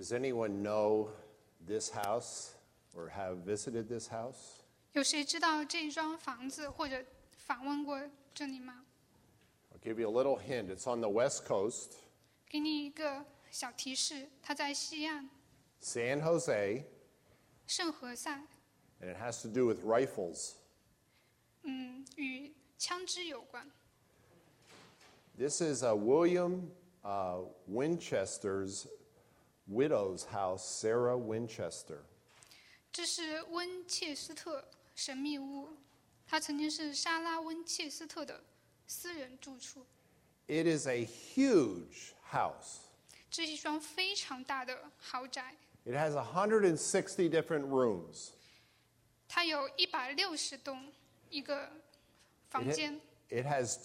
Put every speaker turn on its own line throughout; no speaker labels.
Does anyone know this house or have visited this house?
有谁知道这幢房子或者访问过这里吗？
I'll give you a little hint. It's on the West Coast,
给你一个小提示，它在西岸
San Jose,
圣何塞，
and it has to do with rifles.
与枪支有关。
This is William Winchester's widow's house, Sarah Winchester.
这是温切斯特神秘屋，它曾经是莎拉温切斯特的私人住处。
It is a huge house.
这是一幢非常大的豪宅，
It has 160 different rooms.
它有160栋一个房间，
It has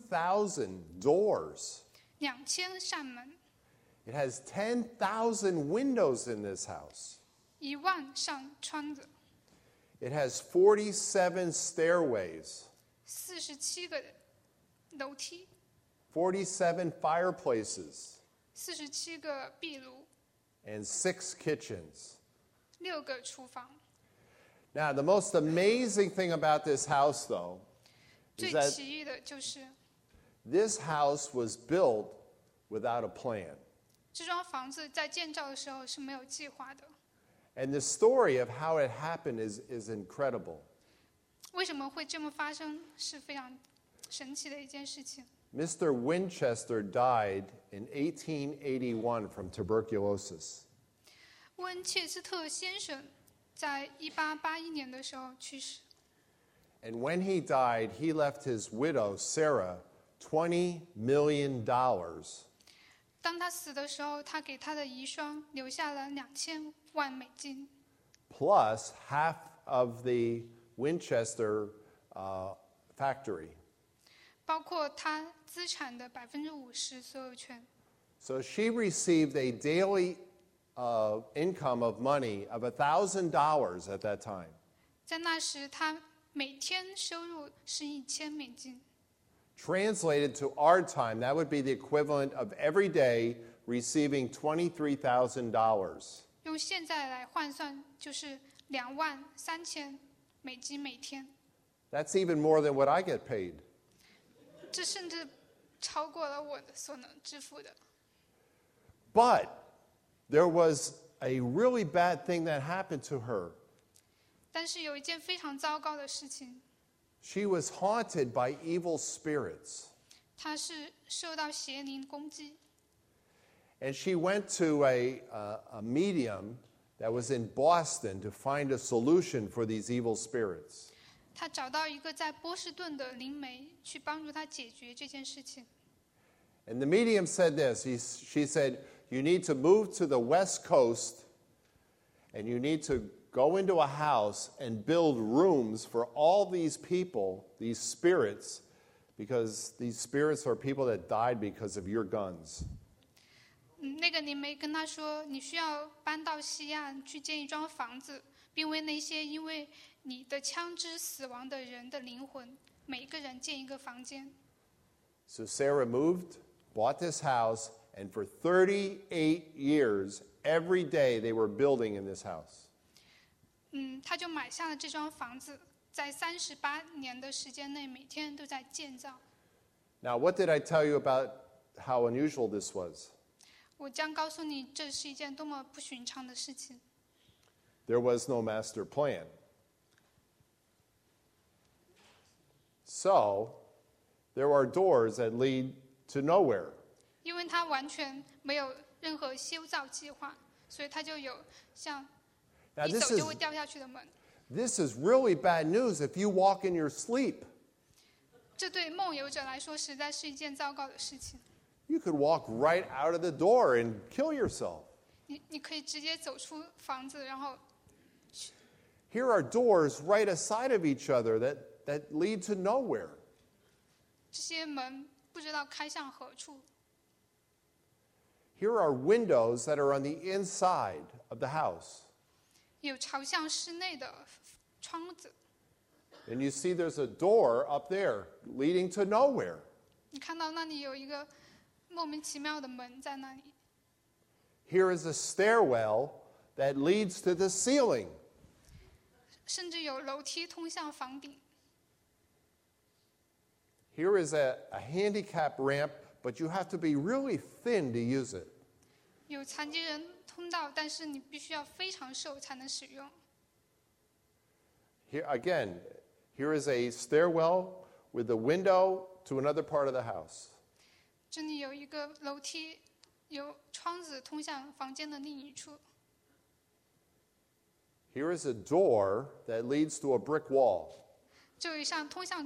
2,000 doors.
2000扇门，
It has 10,000 windows in this house.
10000扇窗子，
It has 47 stairways,
47个楼梯，
47 fireplaces,
47个壁炉，
and 6 kitchens.
6个厨房。
Now, the most amazing thing about this house, though,
最
is that
奇异的就是
this house was built without a plan.
这幢房子在建造的时候是没有计划的。
And the story of how it happened is incredible.
为什么会这么发生，是非常神奇的一件事情。
Mr. Winchester died in 1881 from tuberculosis.
温切斯特先生在1881年的时候去世，
And when he died, he left his widow, Sarah, $20 million.
当他死的时候，他给他的遗孀留下了2000万美金，
plus half of the Winchester factory.
包括他资产的50%所有权。
So she received a daily income of money of $1,000 at that time.
在那时，他每天收入是1000美金。
Translated to our time, that would be the equivalent of every day receiving $23,000.
用现在来换算，就是23000美金每天。
That's even more than what I get paid.
这甚至超过了我所能支付的。
But there was a really bad thing that happened to her.
但是有一件非常糟糕的事情，
She was haunted by evil spirits.
她是受到邪灵攻击，
And she went to a medium that was in Boston to find a solution for these evil spirits.
她找到一个在波士顿的灵媒去帮助她解决这件事情。
And the medium said this. She said, you need to move to the West Coast and you need to go into a house and build rooms for all these people, these spirits, because these spirits are people that died because of your guns.
那个灵媒跟她说，你需要搬到西岸去建一幢房子，并为那些因为你的枪支死亡的人的灵魂，每个人建一个房间。
So Sarah moved, bought this house, and for 38 years, every day they were building in this house.
她就买下了这幢房子，在38年的时间内，每天都在建造。
Now, what did I tell you about how unusual this was?
我将告诉你，这是一件多么不寻常的事情。
There was no master plan. So, there are doors that lead to nowhere.
因为它完全没有任何修造计划，所以它就有像
Now,
一走就会掉下去的门。
this is really bad news if you walk in your sleep.
这对梦游者来说，实在是一件糟糕的事情。
You could walk right out of the door and kill yourself.
你可以直接走出房子，然后
Here are doors right aside of each other that lead to nowhere.
这些门不知道开向何处。
Here are windows that are on the inside of the house.
有朝向室内的窗子，
And you see there's a door up there leading to nowhere.
你看到那里有一个莫名其妙的门在那里。
Here is a stairwell that leads to the ceiling.
甚至有楼梯通向房顶。
Here is a handicap ramp, but you have to be really thin to use it.
有残疾人通道，但是你必须要非常瘦才能使用。
Here again, here is a stairwell with a window to another part of the house.
这里有一个楼梯，有窗子通向房间的另一处。
Here is a door that leads to a brick wall.
这有一扇通向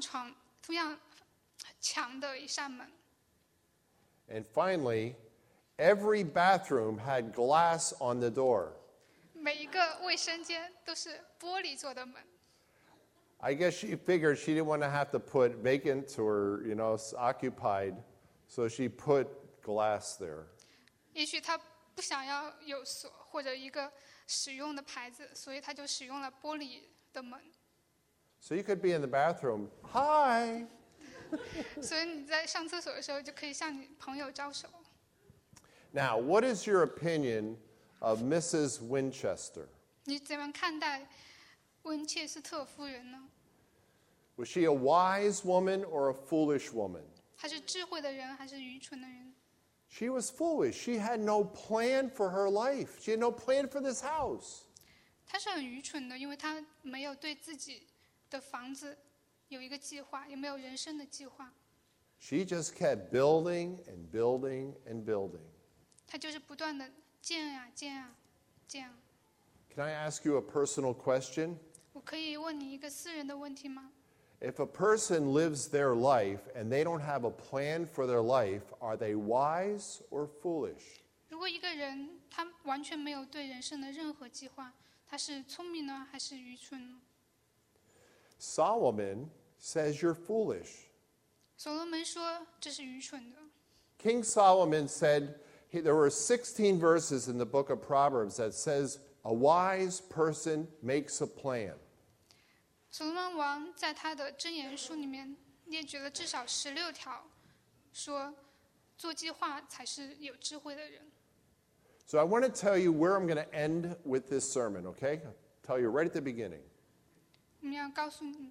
墙的一扇门。
And finally, every bathroom had glass on the door.
每一个卫生间都是玻璃做的门。
I guess she figured she didn't want to have to put vacant or, occupied, so she put glass there.
也许他不想要有锁或者一个使用的牌子，所以他就使用了玻璃的门。
So you could be in the bathroom, hi.
所以你在上厕所的时候就可以向你朋友招手。
Now, what is your opinion of Mrs. Winchester?
你怎么看待温切斯特夫人呢？
Was she a wise woman or a foolish woman?
她是智慧的人还是愚蠢的人？
She was foolish. She had no plan for her life. She had no plan for this house.
她是很愚蠢的，因为她没有对自己的房子有一个计划，也没有人生的计划。
She just kept building and building and building.
她就是不断的建啊建啊建啊。
Can I ask you a personal question?
我可以问你一个私人的问题吗？
If a person lives their life and they don't have a plan for their life, are they wise or foolish?
如果一个人他完全没有对人生的任何计划，他是聪明呢还是愚蠢呢？
Solomon says you're foolish.
所罗门说这是愚蠢的。
King Solomon said there were 16 verses in the book of Proverbs that says a wise person makes a plan.
所罗门王在他的箴言书里面列举了至少16条，说做计划才是有智慧的人。
So I want to tell you where I'm going to end with this sermon, okay? I'll tell you right at the beginning.
我们要告诉你，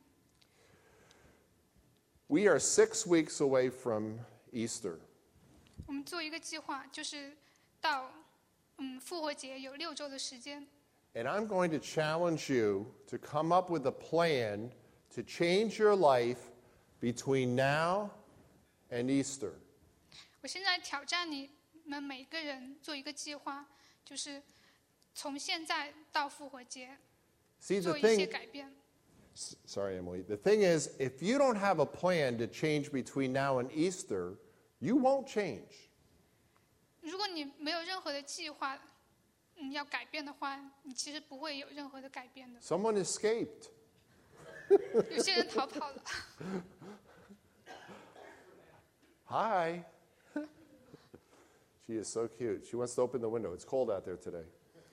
We are 6 weeks away from Easter.
我们做一个计划，就是到复活节有6周的时间。
And I'm going to challenge you to come up with a plan to change your life between now and Easter.
我现在挑战你们每个人做一个计划，就是从现在到复活节
See,
做
the
一些
thing,
改变。
sorry, Emily. The thing is, if you don't have a plan to change between now and Easter, you won't change.
如果你没有任何的计划，要改变的话，你其实不会有任何的改变的。
Someone escaped.
有些人逃跑了。
Hi. She is so cute. She wants to open the window. It's cold out there today.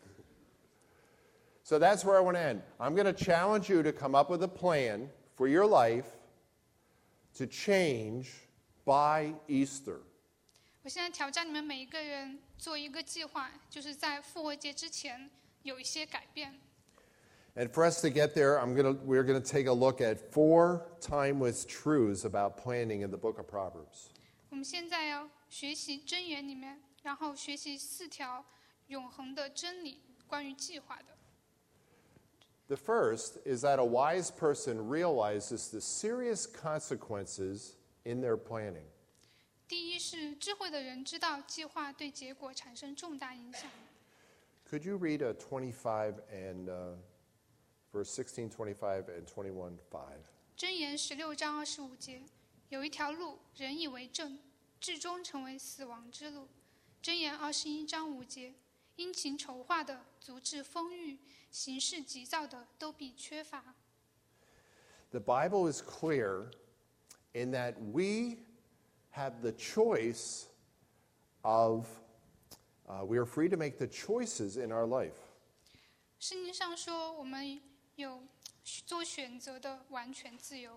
So that's where I want to end. I'm going to challenge you to come up with a plan for your life to change by Easter.
我现在挑战你们每一个人做一个计划，就是在复活节之前有一些改变。
And for us to get there, we're going to take a look at 4 timeless truths about planning in the book of Proverbs.
我们现在要学习箴言里面，然后学习4条永恒的真理，关于计划的。
The first is that a wise person realizes the serious consequences in their planning.
第一是智慧的人知道计划对结果产生重大影响。
Could you read 25 and verse 16, 25, and 21, 5?
箴言16章25节，有一条路，人以为正，至终成为死亡之路。箴言21章5节，殷勤筹划的足智丰裕，行事急躁的都必缺乏。
The Bible is clear in that we have the choice of, we are free to make the choices in our life.
圣经上说，我们有做选择的完全自由。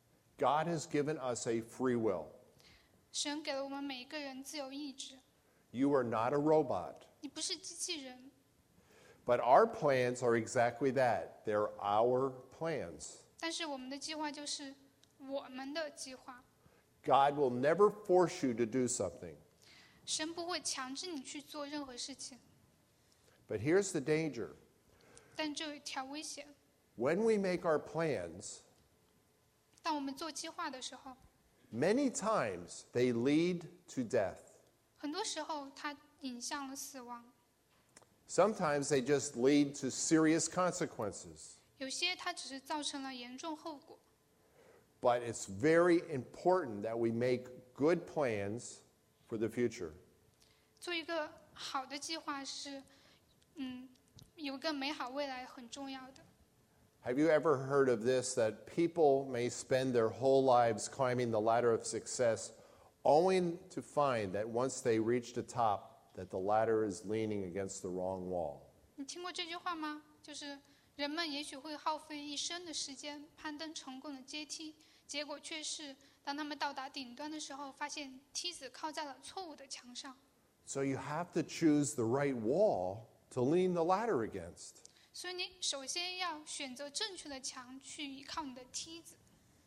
God has given us a free will.
神给了我们每一个人自由意志。
You are not a robot.
你不是机器人。
But our plans are exactly that. They're our plans.
但是我们的计划就是我们的计划，
God will never force you to do something.
神不会强制你去做任何事情。
But here's the danger.
但这有一条危险，
When we make our plans,
当我们做计划的时候，
many times they lead to death.
很多时候它引向了死亡，
Sometimes they just lead to serious consequences.
有些它只是造成了严重后果。
But it's very important that we make good plans for the future.
做一个好的计划是，有个美好未来很重要的。
Have you ever heard of this, that people may spend their whole lives climbing the ladder of success only to find that once they reach the top, that the ladder is leaning against the wrong wall?
你听过这句话吗？就是人们也许会耗费一生的时间攀登成功的阶梯，结果却是当他们到达顶端的时候，发现梯子靠在了错误的墙上。
So you have to choose the right wall to lean the ladder against.
所以你首先要选择正确的墙去依靠你的梯子。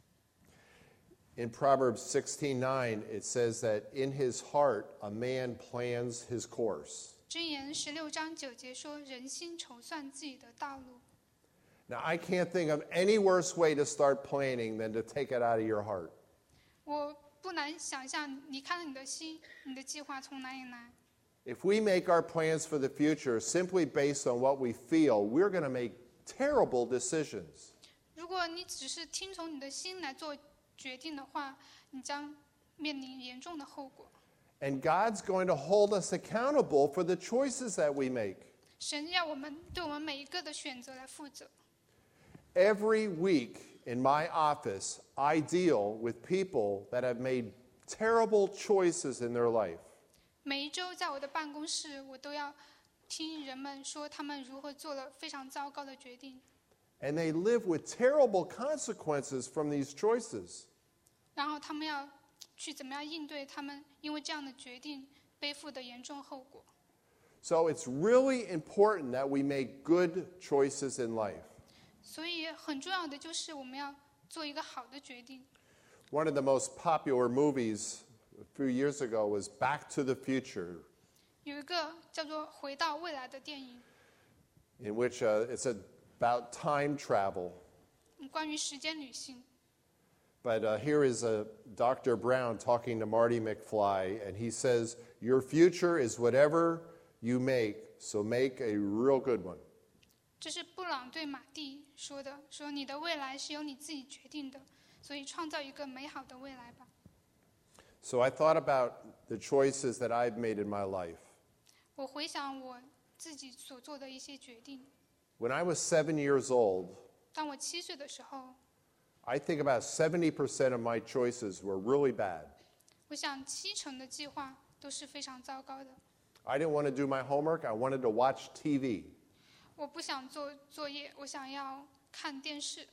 In Proverbs 16:9, it says that in his heart a man plans his course.
箴言16章9节说：“人心筹算自己的道路。”
Now, I can't think of any worse way to start planning than to take it out of your heart.
我不难想象，离开了你的心，你的计划从哪里来？
If we make our plans for the future simply based on what we feel, we're going to make terrible decisions.
如果你只是听从你的心来做决定的话，你将面临严重的后果。
And God's going to hold us accountable for the choices that we make.
神要我们对我们每一个的选择来负责。
Every week in my office, I deal with people that have made terrible choices in their life.
每一周在我的办公室，我都要听人们说他们如何做了非常糟糕的决定，
And they live with terrible consequences from these choices.
然后他们要去怎么样应对他们因为这样的决定背负的严重后果。
So it's really important that we make good choices in life.
所以很重要的就是我们要做一个好的决定。
One of the most popular movies a few years ago was Back to the Future,
有一个叫做《回到未来》的电影，
in which it's about time travel.
关于时间旅行。
But here is Dr. Brown talking to Marty McFly, and he says, "Your future is whatever you make, so make a real good one."
这是布朗对马蒂说的，说你的未来是由你自己决定的，所以创造一个美好的未来吧。
So I thought about the choices that I've made in my life.
我回想我自己所做的一些决定。
When I was 7 years old,
当我7岁的时候，
I think about 70% of my choices were really bad.
我想70%的计划都是非常糟糕的。
I didn't want to do my homework. I wanted to watch TV.
我不想做作业，我想要看电视。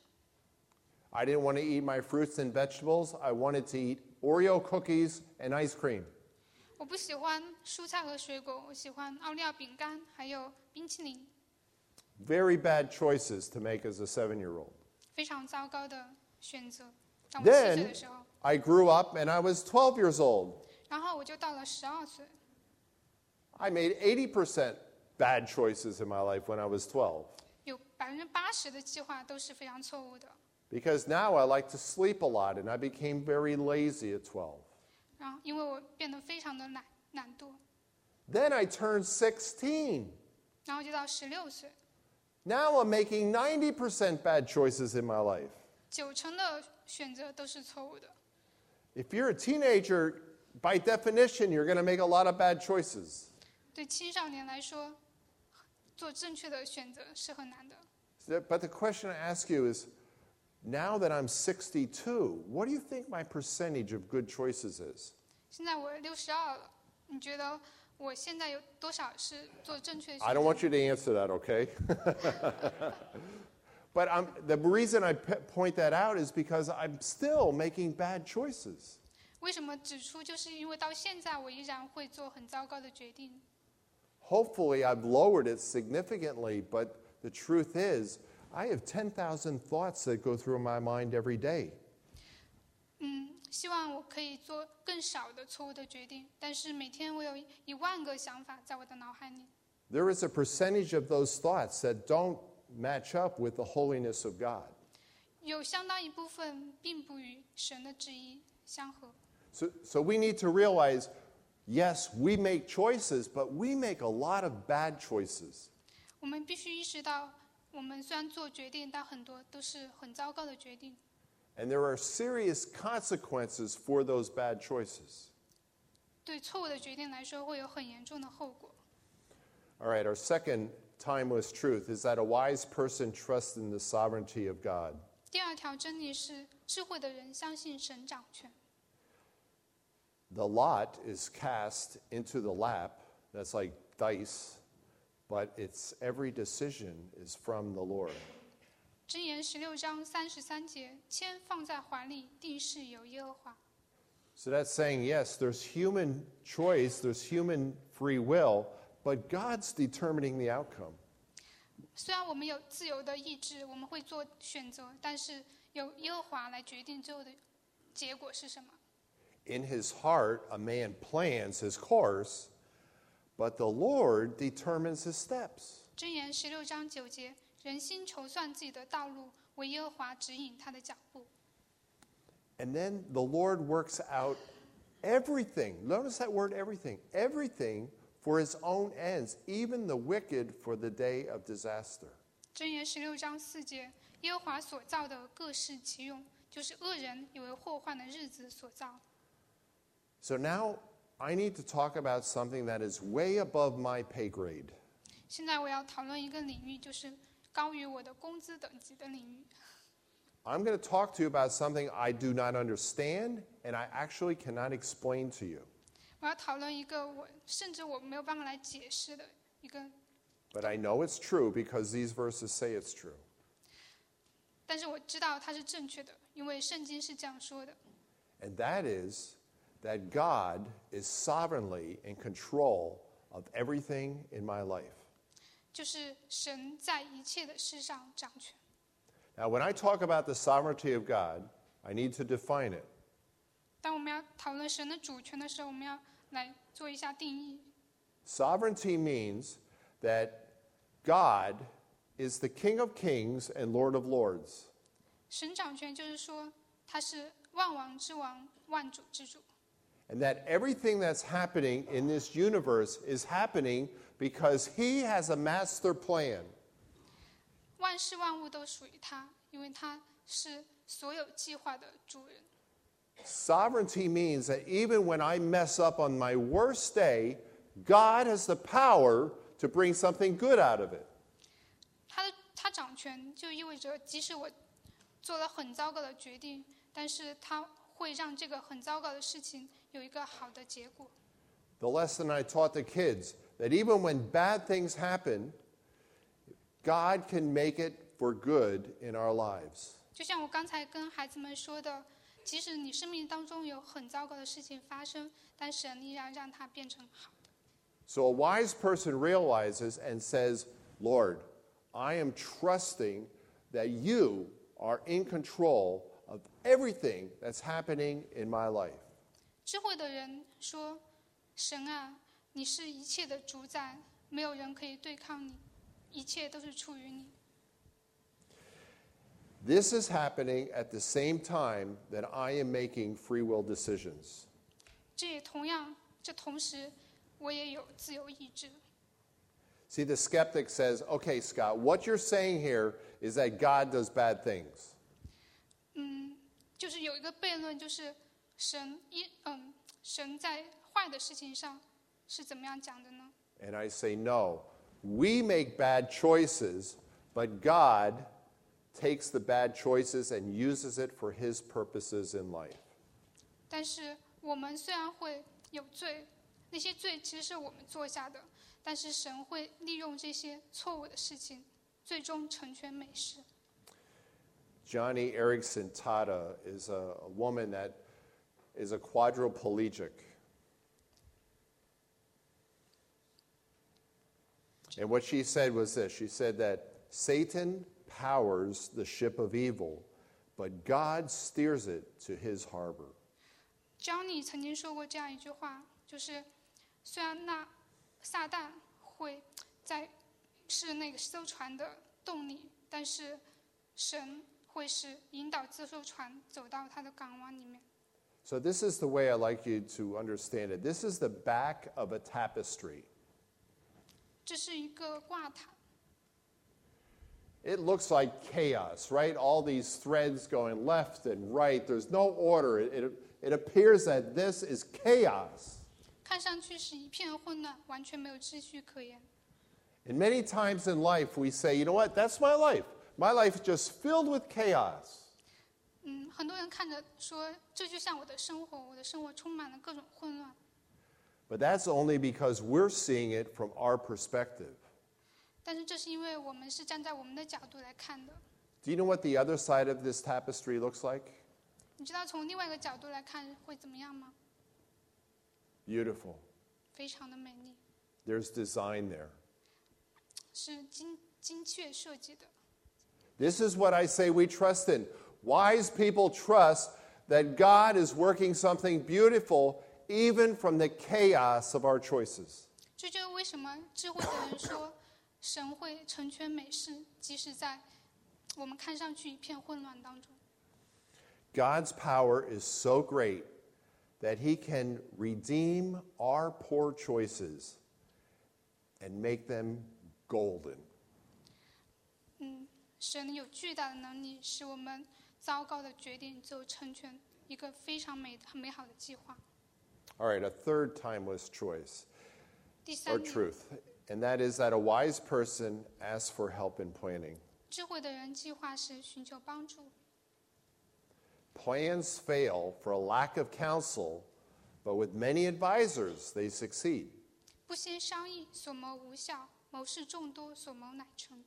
I didn't want to eat my fruits and vegetables. I wanted to eat Oreo cookies and ice cream.
我不喜欢蔬菜和水果，我喜欢奥利奥饼干还有冰淇淋。
Very bad choices to make as a 7-year-old.
非常糟糕的选择。当我7岁
Then
的时候，
I grew up and I was 12 years old.
然后我就到了12岁。
I made 80% bad choices in my life when I was 12.
有80%的计划都是非常错误的。
Because now I like to sleep a lot and I became very lazy at 12.
然后因为我变得非常的懒惰，
Then I turned 16.
然后就到16岁，
Now I'm making 90% bad choices in my life.
90%的选择都是错误的。
If you're a teenager, by definition, you're going to make a lot of bad choices.
对青少年来说，做正确的选择是很难的。
But the question I ask you is, now that I'm 62, what do you think my percentage of good choices is?
现在我62了，你觉得我现在有多少是做正确的选
I
择？
don't want you to answer that, okay? But the reason I point that out is because I'm still making bad choices.
为什么指出？就是因为到现在我依然会做很糟糕的决定。
Hopefully, I've lowered it significantly, but the truth is, I have 10,000 thoughts that go through my mind every day.
希望我可以做更少的错误的决定，但是每天我有10000个想法在我的脑海里。
There is a percentage of those thoughts that don't match up with the holiness of God.
有相当一部分并不与神的旨意相合。
So we need to realize, yes, we make choices, but we make a lot of bad choices.
我们必须意识到，我们虽然做决定，但很多都是很糟糕的决定。
And there are serious consequences for those bad choices.
对错误的决定来说，会有很严重的后果。
All right, our second timeless truth is that a wise person trusts in the sovereignty of God.
第二条真理是，智慧的人相信神掌权。
The lot is cast into the lap. That's like dice, but it's every decision is from the Lord.
箴言16章33节，签放在怀里，定是由耶和华。
So that's saying, yes, there's human choice, there's human free will, but God's determining the outcome.
虽然我们有自由的意志，我们会做选择，但是由耶和华来决定最后的结果是什么。
In his heart, a man plans his course, but the Lord determines his steps.
箴言16章9节，人心筹算自己的道路，为耶和华指引他的脚步。
And then the Lord works out everything. Notice that word everything. Everything for his own ends, even the wicked for the day of disaster.
箴言16章4节，耶和华所造的各适其用，就是恶人以为祸患的日子所造。
So now I need to talk about something that is way above my pay grade.
现在我要讨论一个领域，就是高于我的工资等级的领域。
I'm going to talk to you about something I do not understand and I actually cannot explain to you.
我要讨论一个甚至我没有办法来解释的一个，
But I know it's true because these verses say it's true.
但是我知道它是正确的，因为圣经是这样说的。
And that is that God is sovereignly in control of everything in my life.
就是神在一切的事上掌权。
Now, when I talk about the sovereignty of God, I need to define it.
当我们要讨论神的主权的时候，我们要来做一下定义。
Sovereignty means that God is the King of kings and Lord of lords.
神掌权就是说，他是万王之王，万主之主。
And that everything that's happening in this universe is happening because he has a master plan.
万事万物都属于他，因为他是所有计划的主人。
Sovereignty means that even when I mess up on my worst day, God has the power to bring something good out of it.
他掌权就意味着，即使我做了很糟糕的决定，但是他会让这个很糟糕的事情有一个好的结果。
The lesson I taught the kids, that even when bad things happen, God can make it for good in our lives.
就像我刚才跟孩子们说的，即使你生命当中有很糟糕的事情发生，但神依然让它变成好的。
So a wise person realizes and says, Lord, I am trusting that you are in control of everything that's happening in my life.
智慧的人说：“神啊，你是一切的主宰，没有人可以对抗你，一切都是出于你。”
This is happening at the same time that I am making free will decisions.
这同时，我也有自由意志。
See, the skeptic says, okay, Scott, what you're saying here is that God does bad things.
就是有一个悖论，就是神在坏的事情上是怎么样讲的呢？
And I say, no, we make bad choices, but God takes the bad choices and uses it for his purposes in life.
但是我们虽然会有罪，那些罪其实是我们做下的，但是神会利用这些错误的事情，最终成全美事。
Johnny Erickson Tata is a woman that is a quadriplegic. And what she said was this. She said that Satan powers the ship of evil, but God steers it to his harbor.
Johnny 曾经说过这样一句话，就是虽然那撒旦会是那个艘船的动力，但是神会是引导这艘船走到他的港湾里面。
So this is the way I like you to understand it. This is the back of a tapestry.
这是一个挂毯。
It looks like chaos, right? All these threads going left and right. There's no order. It appears that this is chaos.
看上去是一片混乱，完全没有秩序可言。
And many times in life we say, you know what, that's my life. My life is just filled with chaos.
很多人看着说，这就像我的生活，我的生活充满了各种混乱。
But that's only because we're seeing it from our perspective.
但是这是因为我们是站在我们的角度来看的。
Do you know what the other side of this tapestry looks like?
你知道从另外一个角度来看会怎么样吗？
Beautiful.
非常的美丽，
There's design there.
是精确设计的。
This is what I say we trust in. Wise people trust that God is working something beautiful even from the chaos of our choices.
这就是为什么智慧的人说，神会成全美事，即使在我们看上去一片混乱当中。
God's power is so great that he can redeem our poor choices and make them golden.
神有巨大的能力，使我们糟糕的决定就成全一个非常美好的计划。
All right, a third timeless choice
第
or
三点，
truth, and that is that a wise person asks for help in planning.
智慧的人计划时寻求帮助。
Plans fail for a lack of counsel, but with many advisors, they succeed.
不先商议，所谋无效；谋事众多，所谋乃成。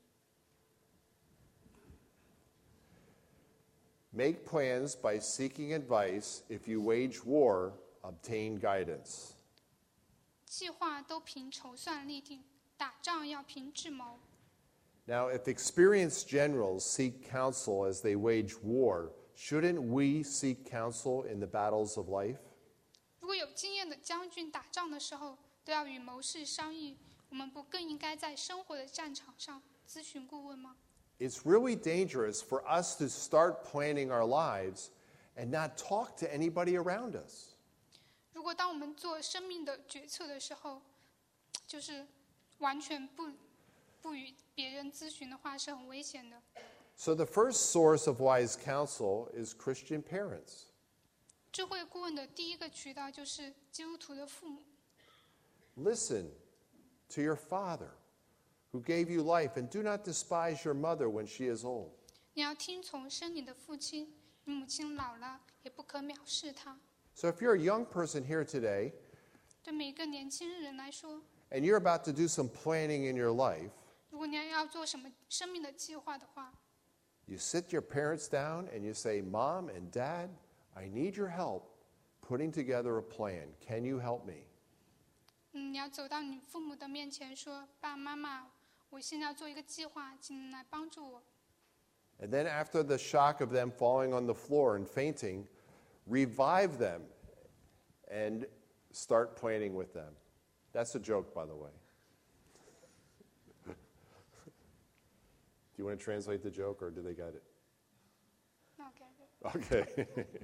Make plans by seeking advice. If you wage war, obtain guidance.
计划都凭筹算立定，打仗要凭智谋。
Now, if experienced generals seek counsel as they wage war, shouldn't we seek counsel in the battles of life?
如果有经验的将军打仗的时候都要与谋士商议，我们不更应该在生活的战场上咨询顾问吗？
It's really dangerous for us to start planning our lives and not talk to anybody around us.
如果当我们做生命的决策的时候，就是完全不与别人咨询的话，是很危险的。
So the first source of wise counsel is Christian parents.
智慧顾问的第一个渠道就是基督徒的父母。
Listen to your father who gave you life, and do not despise your mother when she is old.
你要听从生你的父亲，你母亲老了也不可藐视她。
So if you're a young person here today
对每个年轻人来说，
and you're about to do some planning in your life,
如果你要做什么生命的计划的话，
you sit your parents down and you say, Mom and Dad, I need your help putting together a plan. Can you help me?
你要走到你父母的面前说：“爸妈妈，我现在要做一个计划，请你来帮助我。”
And then after the shock of them falling on the floor and fainting, revive them and start planning with them. That's a joke, by the way. Do you want to translate the joke, or do they get it? Okay.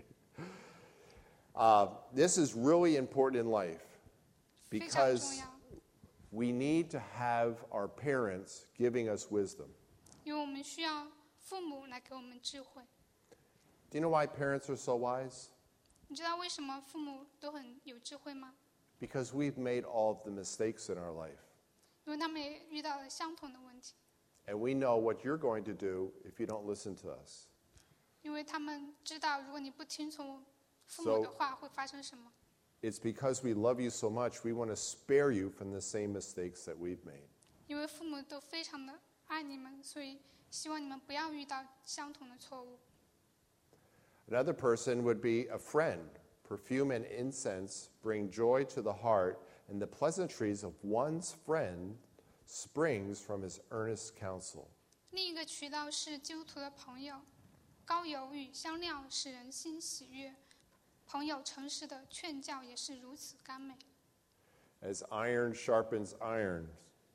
This is really important in life
非常重
because
要，
we need to have our parents giving us wisdom.
因为我们需要父母来给我们智慧。
Do you know why parents are so wise?
你知道为什么父母都很有智慧吗？
Because we've made all of the mistakes in our life.
因为他们也遇到了相同的问题，
And we know what you're going to do if you don't listen to us.
因为他们知道如果你不听从父母的话会发生什么。
It's because we love you so much, we want to spare you from the same mistakes that we've made.
因为父母都非常的爱你们，所以希望你们不要遇到相同的错误。
Another person would be a friend Perfume and incense bring joy to the heart, and the pleasantries of one's friend springs from his earnest counsel.
另一个渠道是基督徒的朋友，膏油与香料使人心喜悦，朋友诚实的劝教也是如此甘美。
As iron sharpens iron.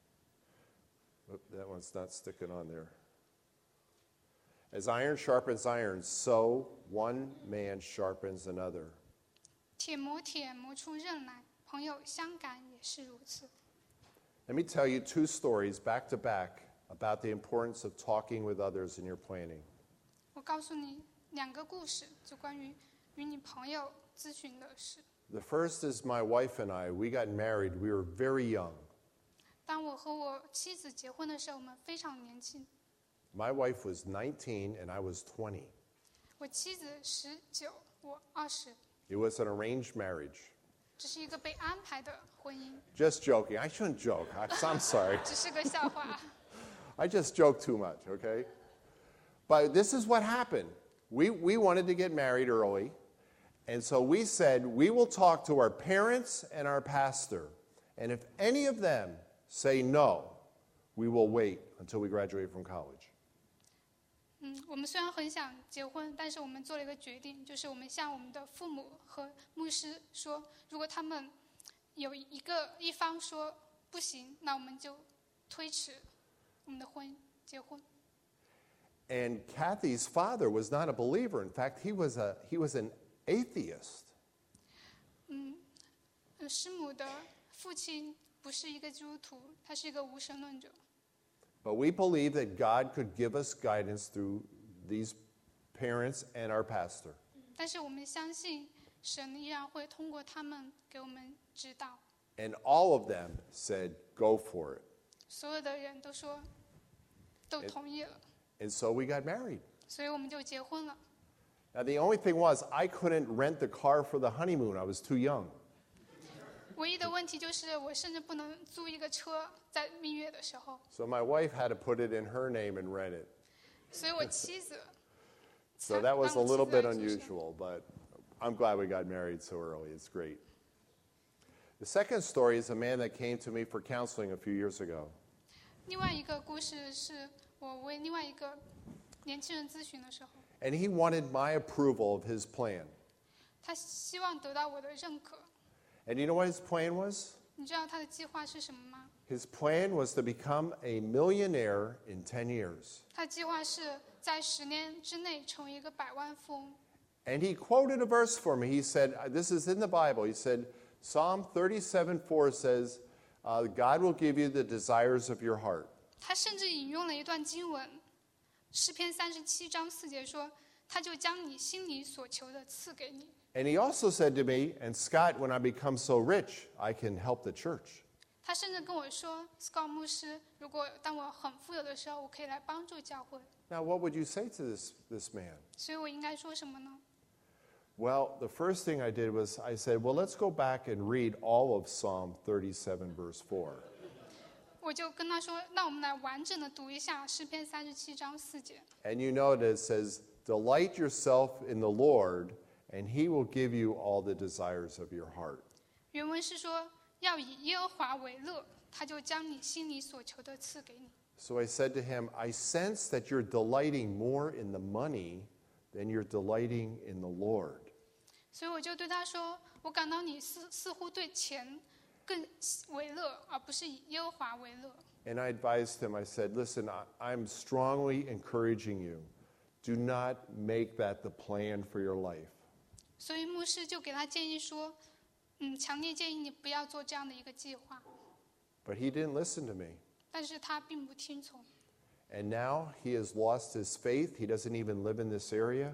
That one's not sticking on there. As iron sharpens iron, so one man sharpens another.
铁磨铁，磨出刃来，朋友相感也是如此。
Let me tell you 2 stories back to back about the importance of talking with others in your planning.
我告诉你2个故事，就关于与你朋友咨询的事。
The first is my wife and I. We got married. We were very young.
当我和我妻子结婚的时候，我们非常年轻。
My wife was 19 and I was 20.
我妻子19，我20。
It was an arranged marriage.
这是一个被安排的婚姻。
Just joking. I shouldn't joke. I'm sorry.
只是个笑话。
I just joke too much, okay? But this is what happened. We wanted to get married early, and so we said we will talk to our parents and our pastor, and if any of them say no, we will wait until we graduate from college.
我们虽然很想结婚，但是我们做了一个决定，就是我们向我们的父母和牧师说，如果他们有一方说不行，那我们就推迟我们的结婚。
And Kathy's father was not a believer. In fact, he was an atheist.
师母的父亲不是一个基督徒，他是一个无神论者。
But we believe that God could give us guidance through these parents and our pastor.
但是我们相信神依然会通过他们给我们指导。
And all of them said, go for it.
所有的人都同意了。
And so we got married.
所以我们就结婚了。
Now, the only thing was, I couldn't rent the car for the honeymoon. I was too young.
唯一的问题就是我甚至不能租一个车在蜜月的时候。
So my wife had to put it in her name and rent it.
所以我妻子
So that was a little bit unusual, but I'm glad we got married so early. It's great. The second story is a man that came to me for counseling a few years ago.
另外一个故事是我为另外一个年轻人咨询的时候，
And he wanted my approval of his plan.
他希望得到我的认可。
And you know what his plan was?
你知道他的计划是什么吗？
His plan was to become a millionaire in 10 years.
他的计划是在10年之内成为一个百万富翁。
And he quoted a verse for me. He said, this is in the Bible. He said, Psalm 37:4 says, God will give you the desires of your heart.
他甚至引用了一段经文，诗篇37章4节说，他就将你心里所求的赐给你。
And he also said to me, and Scott, when I become so rich, I can help the church.
他甚至跟我说 ，Scott 牧师，如果当我很富有的时候，我可以来帮助教会。
Now, what would you say to this man?
所以我应该说什么呢？
Well, the first thing I did was I said, well, let's go back and read all of Psalm 37, verse 4.
我就跟他说，那我们来完整的读一下诗篇37章4节。
And you know that it says, delight yourself in the Lord, and he will give you all the desires of your heart.
原文是说，要以耶和华为乐，他就将你心里所求的赐给你。
So I said to him, I sense that you're delighting more in the money than you're delighting in the Lord.
所以我就对他说，我感到你似乎对钱更为乐，而不是以耶和华为乐。
And I advised him, I said, listen, I'm strongly encouraging you. Do not make that the plan for your life.
所以牧师就给他建议说，强烈建议你不要做这样的一个计划。
But he didn't listen to me.
但是他并不听从。
And now he has lost his faith. He doesn't even live in this area.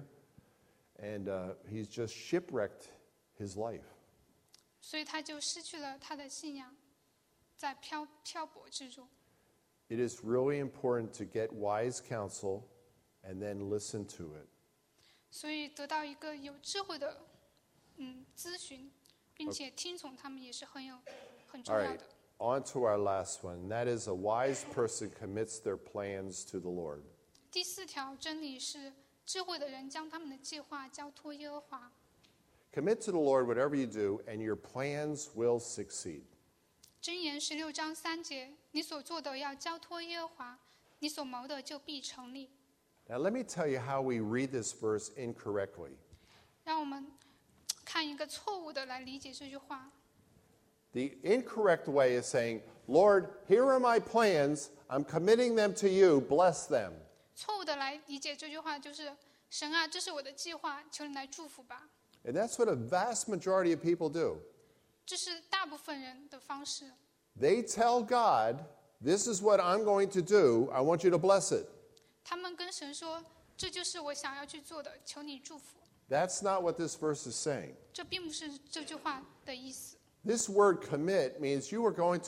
And he's just shipwrecked his life.
所以他就失去了他的信仰，在漂泊之中。
It is really important to get wise counsel and then listen to it.
所以得到一个有智慧的咨询，并且听从他们也是很重
All
要
right,
的。
on to our last one. That is, a wise person commits their plans to the Lord.
第4条真理是，智慧的人将他们的计划交托耶和华。
Commit to the Lord whatever you do, and your plans will succeed.
箴言16章3节，你所做的要交托耶和华，你所谋的就必成立。
Now, let me tell you how we read this verse incorrectly.
让我们看一个错误的来理解这句话。
The incorrect way is saying, Lord, here are my plans. I'm committing them to you. Bless them.
错误的来理解这句话就是神啊，这是我的计划，求你来祝福吧。
And that's what a vast majority of people do.
这是大部分人的方式。
They tell God, this is what I'm going to do. I want you to bless it.
他们跟神说：“这就是我想要去做的，求你祝福。
That's not what this verse is saying. ”
这并不是这句话的意思。
This word commit means you're going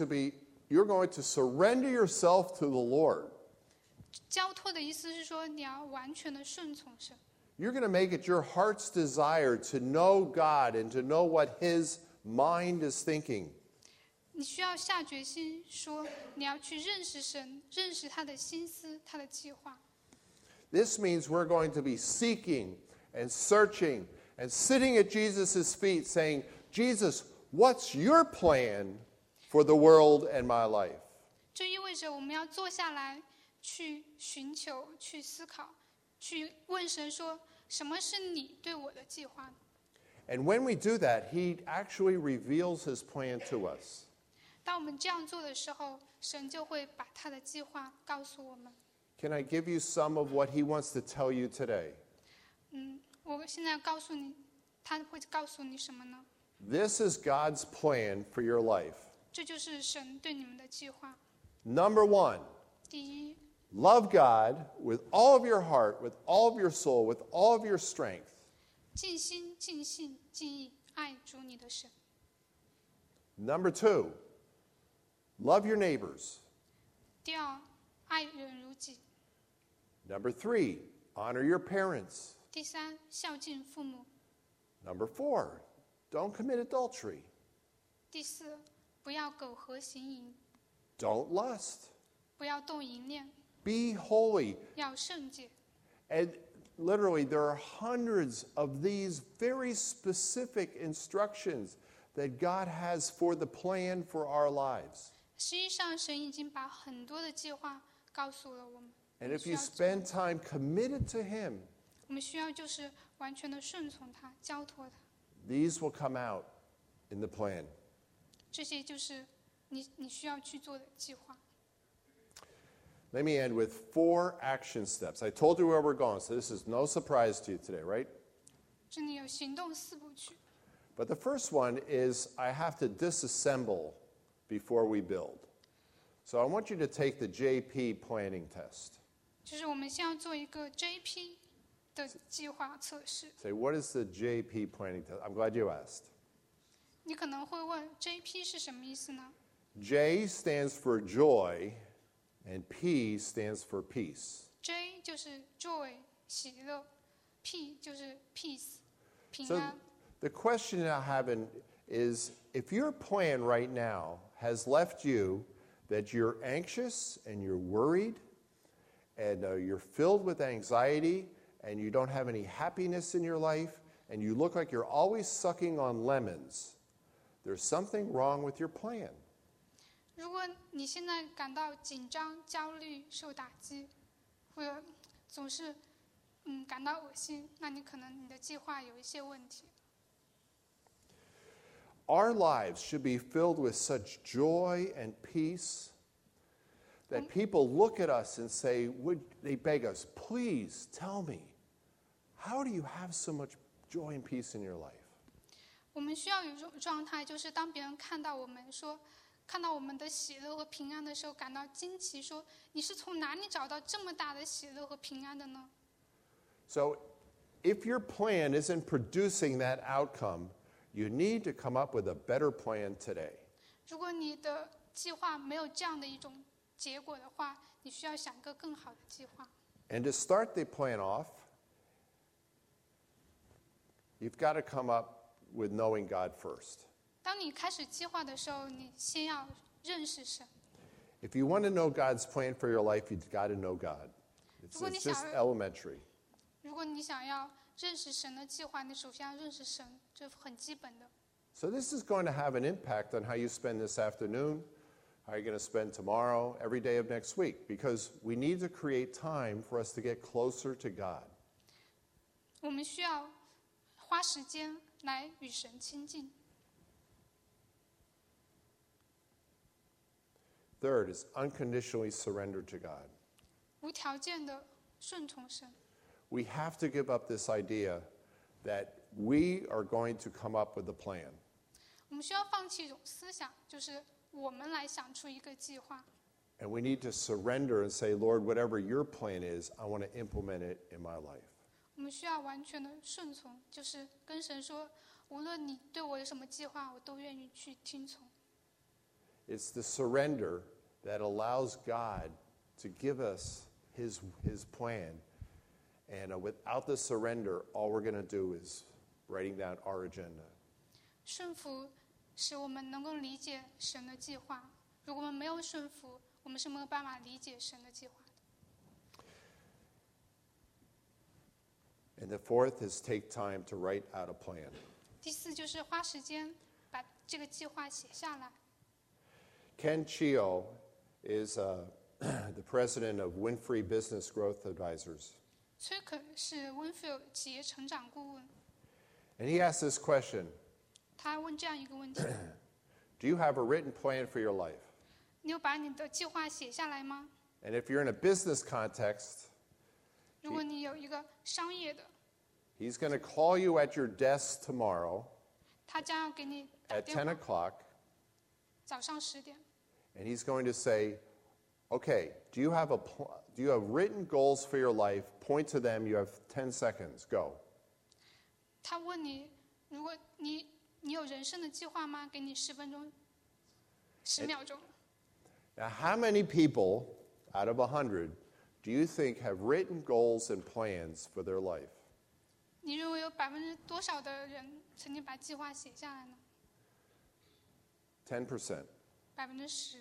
to surrender yourself to the Lord.
交托的意思是说，你要完全的顺从神。
You're going to make it your heart's desire to know God and to know what His mind is thinking.
你需要下决心说，你要去认识神，认识他的心思，他的计划。
This means we're going to be seeking and searching and sitting at Jesus' feet saying, Jesus, what's your plan for the world and my life?
这意味着我们要坐下来，去寻求、去思考、去问神说，什么是你对我的计划？
And when we do that, He actually reveals His plan to us.
当我们这样做的时候，神就会把他的计划告诉我们。
Can I give you some of what He wants to tell you today?
我现在告诉你，他会告诉你什么呢？
This is God's plan for your life.
这就是神对你们的计划。
Number one,
第一，
love God with all of your heart, with all of your soul, with all of your strength.
尽心、尽性、尽意爱主你的神。
Number two, love your neighbors.
第二，爱人如己。
Number three, honor your parents.
第三，孝敬父母。
Number four, don't commit adultery.
第四，不要苟合行淫，
Don't lust.
不要动淫念，
Be holy.
要圣洁。
And literally, there are hundreds of these very specific instructions that God has for the plan for our lives.
实际上，神已经把很多的计划告诉了我们。
And if you spend time committed to Him,
我们需要就是完全的顺从他，交托他。
these will come out in the plan.
这些就是你需要去做的计划。
Let me end with 4 action steps. I told you where we're going, so this is no surprise to you today, right?
这里有行动4部曲。
But the first one is I have to disassemble before we build. So I want you to take the JP planning test.
就是我们先要做一个 JP 的计划测试。
Say, what is the JP planning test? I'm glad you asked.
你可能会问 JP 是什么意思呢？
J stands for joy, and P stands for peace.
J 就是 joy 喜乐 ，P 就是 peace 平
So
安。
the question I have is, if your plan right now has left you that you're anxious and you're worried and you're filled with anxiety and you don't have any happiness in your life and you look like you're always sucking on lemons, there's something wrong with your plan.
如果你现在感到紧张、焦虑、受打击，或者总是感到恶心，那你可能你的计划有一些问题。
Our lives should be filled with such joy and peace that people look at us and say, they beg us, please tell me, how do you have so much joy and peace in your life?
我们需要有一种状态，就是当别人看到我们看到我们的喜乐和平安的时候，感到惊奇，说你是从哪里找到这么大的喜乐和平安的呢？
So if your plan isn't producing that outcome, you need to come up with a better plan today.
如果你的计划没有这样的一种结果的话，你需要想一个更好的计划。
And to start the plan off, you've got to come up with knowing God first.
当你开始计划的时候，你先要认识神。
If you want to know God's plan for your life, you've got to know God. It's just elementary.
如果你想要认识神的计划，你首先要认识神，这很基本的。
So this is going to have an impact on how you spend this afternoon, how you're going to spend tomorrow, every day of next week, because we need to create time for us to get closer to God.
我们需要花时间来与神亲近。
Third is unconditionally surrender to God.
无条件的顺从神。
We have to give up this idea that we are going to come up with a plan.
我们需要放弃一种思想，就是我们来想出一个计划。
And we need to surrender and say, Lord, whatever your plan is, I want to implement it in my life.
我们需要完全的顺从，就是跟神说，无论你对我有什么计划，我都愿意去听从。
It's the surrender that allows God to give us his plan. And without the surrender, all we're going to do is writing down our agenda.
顺服使我们能够理解神的计划。如果我们没有顺服，我们是没有办法理解神的计划的。
And the fourth is take time to write out a plan.
第四就是花时间把这个计划写下来。
Ken Chio is the president of Winfrey Business Growth Advisors.
崔肯是 Winfield 企业成长顾问，
And he asked this question,
他问这样一个问题：
do you have a written plan for your life?
你有把你的计划写下来吗？
And if you're in a business context,
如果你有一个商业的，
he's going to call you at your desk tomorrow
他将要给你打
at
电
10
话，
o'clock,
早上10点。
and he's going to say, okay, do you have written goals for your life? Point to them. You have 10 seconds. Go.
他问你，如果你有人生的计划吗？给你10分钟，10秒钟。
Now, how many people out of 100 do you think have written goals and plans for their life?
你认为有多少的人曾经把计划写下来呢？
10%.
10%。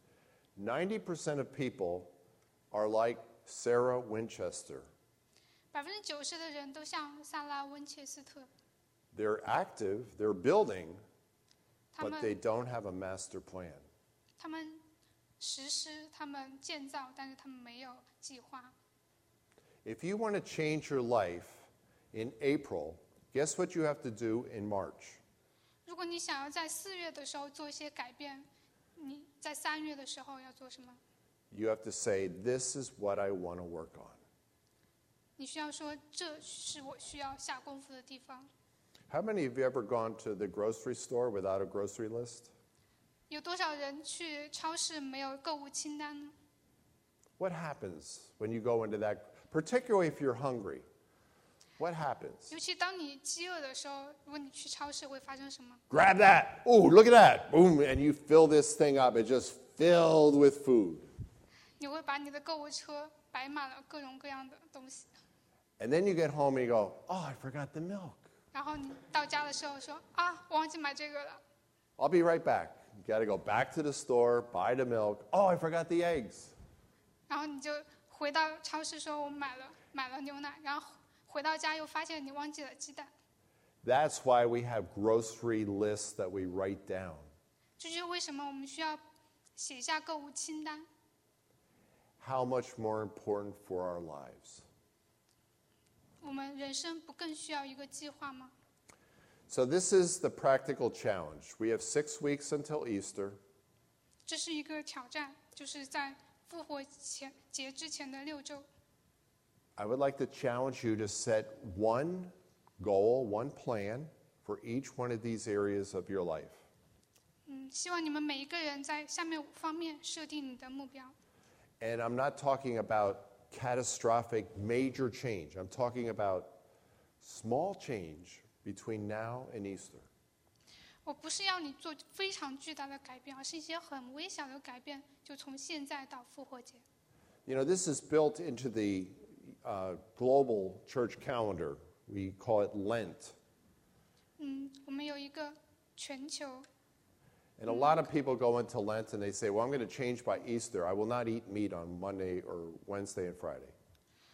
90% of people are like Sarah Winchester.
90%的人都像萨拉温切斯特，
They're active, they're building,
他
but they
们
don't have a master plan.
他们实施，他们建造，但是他们没有计划。
If you want to change your life in April, guess what you have to do in March?
如果你想要在4月的时候做一些改变，你在3月的时候要做什么？
You have to say, this is what I want to work on.
你需要说，这是我需要下功夫的地方。
How many of you ever gone to the grocery store without a grocery list?
有多少人去超市没有购物清单呢？
What happens when you go into that, particularly if you're hungry? What happens?
尤其当你饥饿的时候，如果你去超市会发生什么？
Grab that. Ooh, look at that. Boom. And you fill this thing up. It's just filled with food.
你会把你的购物车摆满了各种各样的东西，
And then you get home and you go, oh, I forgot the milk.
然后你到家的时候说啊，我忘记买这个了，
I'll be right back. You got to go back to the store, buy the milk. Oh, I forgot the eggs.
然后你就回到超市说我买了牛奶，然后回到家又发现你忘记了鸡蛋。
That's why we have grocery lists that we write down.
这就是为什么我们需要写下购物清单。
How much more important for our lives?
我们人生不更需要一个计划吗？
So this is the practical challenge. We have 6 weeks until Easter.
这是一个挑战，就是在复活节之前的6周。
I would like to challenge you to set one goal, one plan for each one of these areas of your life.
希望你们每一个人在下面5方面设定你的目标。
And I'm not talking about catastrophic major change. I'm talking about small change between now and Easter.
我不是要你做非常巨大的改变，而是一些很微小的改变，就从现在到复活节。
You know, this is built into the global church calendar. We call it Lent.
我们有一个全球，
And a lot of people go into Lent and they say, well, I'm going to change by Easter. I will not eat meat on Monday or Wednesday and Friday.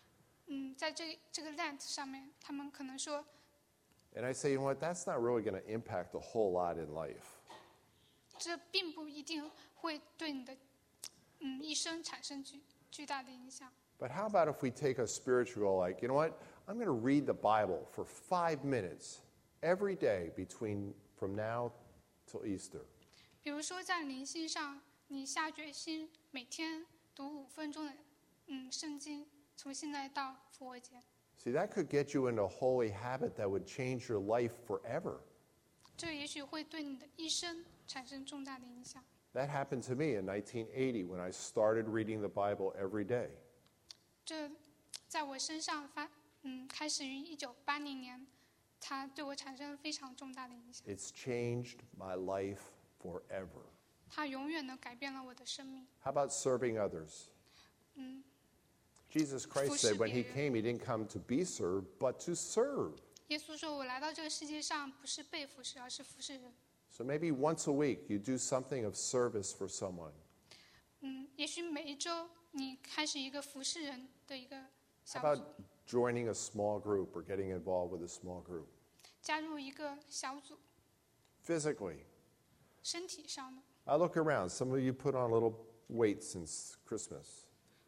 在这个 Lent 上面，他们可能说，
And I say, you know what, that's not really going to impact a whole lot in life.
这并不一定会对你的一生产生巨大的影响。
But how about if we take a spiritual goal like, you know what, I'm going to read the Bible for 5 minutes every day from now till Easter.
比如说在灵性上，你下决心每天读5分钟的圣经，从现在到复活节。
See, that could get you into a holy habit that would change your life forever.
这也许会对你的一生产生重大的影响。
That happened to me in 1980 when I started reading the Bible every day.
这在我身上开始于1980年，它对我产生了非常重大的影响。
It's changed my life forever.
它永远的改变了我的生命。
How about serving others? Jesus Christ said when he came, he didn't come to be served, but to serve.
耶稣说：“我来到这个世界上，不是被服侍，而是服侍人。”
So maybe once a week you do something of service for someone.
也许每一周你开始一个服侍人的一个
How
小
about
组，
joining a small group or getting involved with a small group?
加入一个小组，
Physically,
身体上的。
I look around. Some of you put on little weight since Christmas.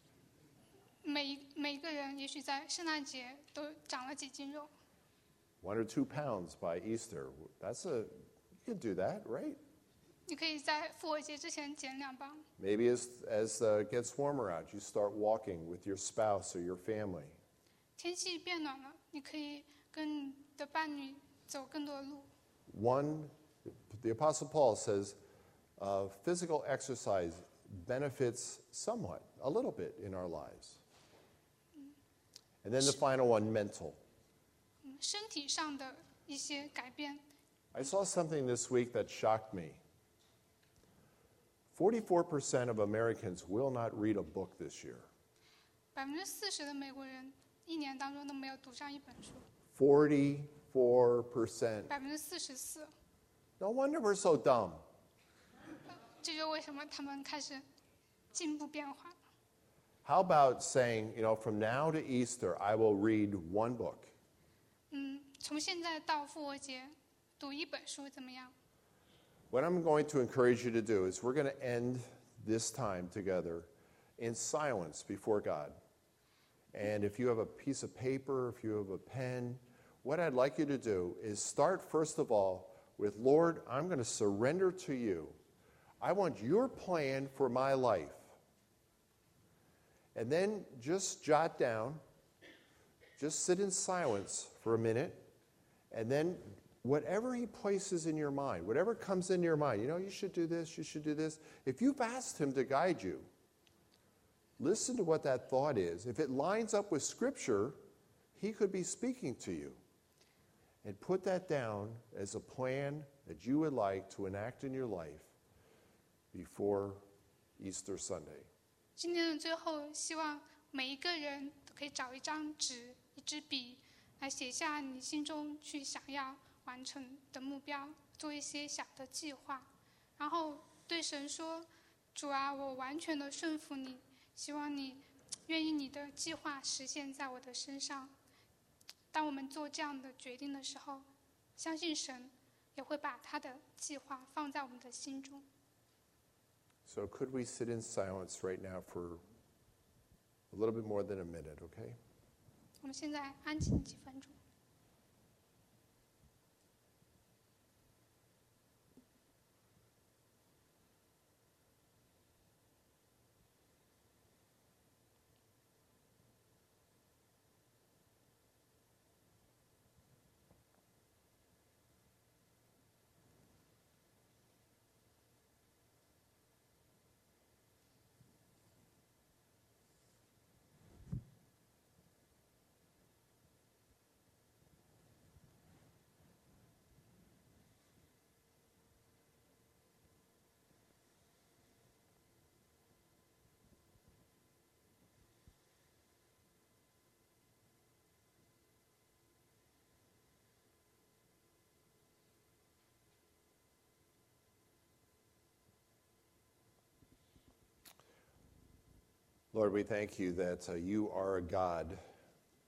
每个人也许在圣诞节都长了几斤肉，
1 or 2 pounds by Easter. You can do that, right?
你可以在复活节之前减2磅。
Maybe as it gets warmer out, you start walking with your spouse or your family.
天气变暖了，你可以跟你的伴侣走更多的路。
The Apostle Paul says physical exercise benefits somewhat, a little bit in our lives. And then the final one, mental.
身体上的一些改变。
I saw something this week that shocked me. 44% of Americans will not read a book this year.
40%的美国人一年当中都没有读上一本书。
44%.
44%，
No wonder we're so dumb.
这就是为什么他们开始进步变化。
How about saying, from now to Easter, I will read one book?
从现在到复活节，读一本书怎么样？
What I'm going to encourage you to do is we're going to end this time together in silence before God. And if you have a piece of paper, if you have a pen, what I'd like you to do is start, first of all, with, Lord, I'm going to surrender to you. I want your plan for my life. And then just jot down, just sit in silence for a minute, and then whatever he places in your mind, whatever comes in your mind, you should do this, you should do this. If you've asked him to guide you, listen to what that thought is. If it lines up with Scripture, he could be speaking to you. And put that down as a plan that you would like to enact in your life before Easter Sunday.
今天的最后，希望每一个人都可以找一张纸、一支笔，来写下你心中去想要完成的目标，做一些小的计划，然后对神说：“主啊，我完全的顺服你，希望你愿意你的计划实现在我的身上。”当我们做这样的决定的时候，相信神也会把他的计划放在我们的心中。
So could we sit in silence right now for a little bit more than a minute, okay?
我们现在安静几分钟。
Lord, we thank you that you are a God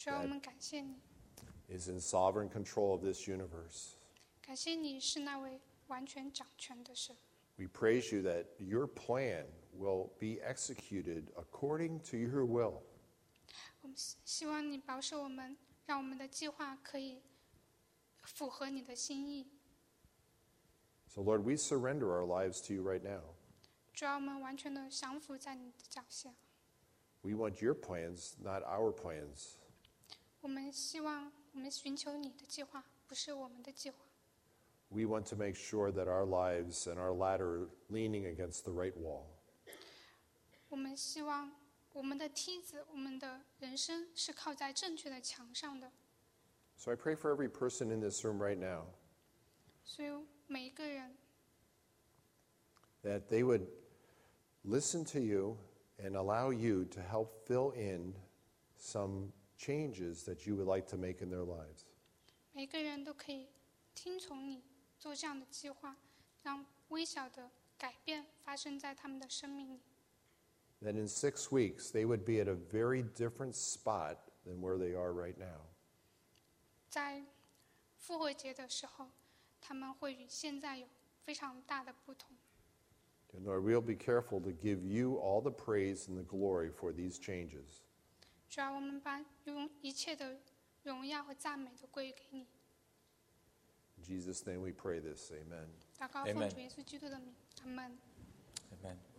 主要我们感谢你，
is in sovereign control of this universe.
感谢你是那位完全掌权的神。
We praise you that your plan will be executed according to your will.
我们希望你保守我们，让我们的计划可以符合你的心意。
So, Lord, we surrender our lives to you right now.
主要我们完全的降服在你的脚下。
We want your plans, not our plans.
我们希望我们寻求你的计划，不是我们的计划。
We want to make sure that our lives and our ladder are leaning against the right wall.
我们希望我们的梯子，我们的人生是靠在正确的墙上的。
So I pray for every person in this room right now
所以每一个人，
that they would listen to you and allow you to help fill in some changes that you would like to make in their lives.
每一个人都可以听从你，做这样的计划，让微小的改变发生在他们的生命里。
That in 6 weeks, they would be at a very different spot than where they are right now.
在复活节的时候，他们会与现在有非常大的不同。
And Lord, we'll be careful to give you all the praise and the glory for these changes.
主要我们把用一切的荣耀和赞美都归给你。
In Jesus' name we pray this. Amen.
祷告
Amen.
奉主耶稣基督的名，阿门。
Amen.